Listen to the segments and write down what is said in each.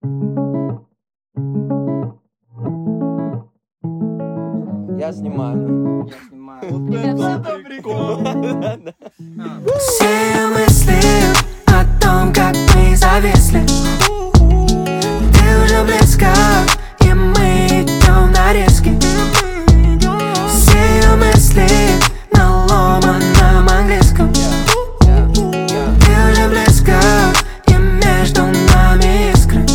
Я снимаю. Это прикол. Все мысли о том, как мы зависли. Ты уже близко, и мы идем на риски. Все мысли на ломаном английском. Ты уже близко, и между нами искры.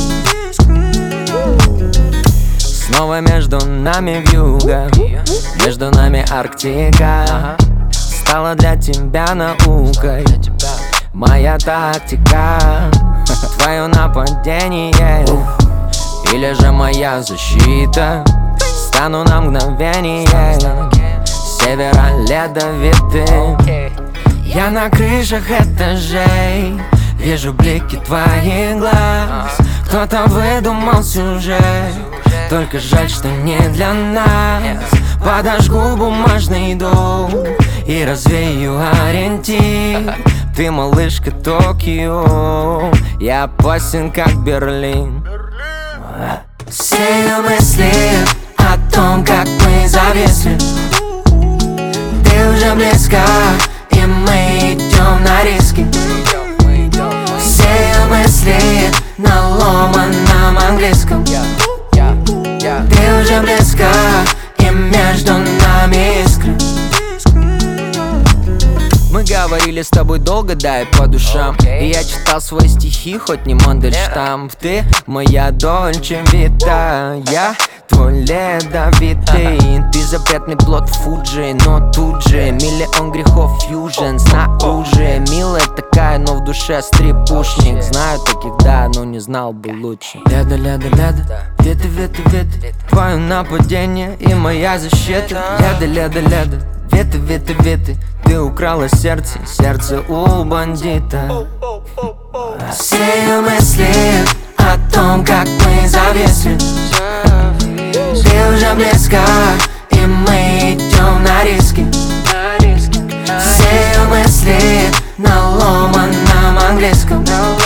Снова между нами вьюга, между нами Арктика. Стала для тебя наукой моя тактика. Твое нападение или же моя защита. Стану на мгновение севера ледовитым. Я на крышах этажей вижу блики твоих глаз. Кто-то выдумал сюжет, только жаль, что не для нас. Подожгу бумажный дом и развею ориентир. Ты малышка Токио, я опасен как Берлин. Все мысли о том, как мы зависли. Ты уже близко, и мы идем на риски. Все мысли на ломаном английском. Ты уже близко, и между нами искры. Мы говорили с тобой долго, да, и по душам. И я читал свои стихи, хоть не Мандельштам. Ты моя Дольче Вита, я твой ледовитый. Ты запретный плод Фуджи, но тут же миллион грехов фьюжн снаружи. Милая такая, но в душе стрипушник. Знаю таких, да, но не знал бы лучше. Леда, леда, леда, веты, веты, веты. Твое нападение и моя защита. Леда, леда, леда, веты, веты, веты. Ты украла сердце, сердце у бандита. Все мысли о том, как мы зависли. Ты уже близко, и мы идем на риски. Все мысли на ломаном английском.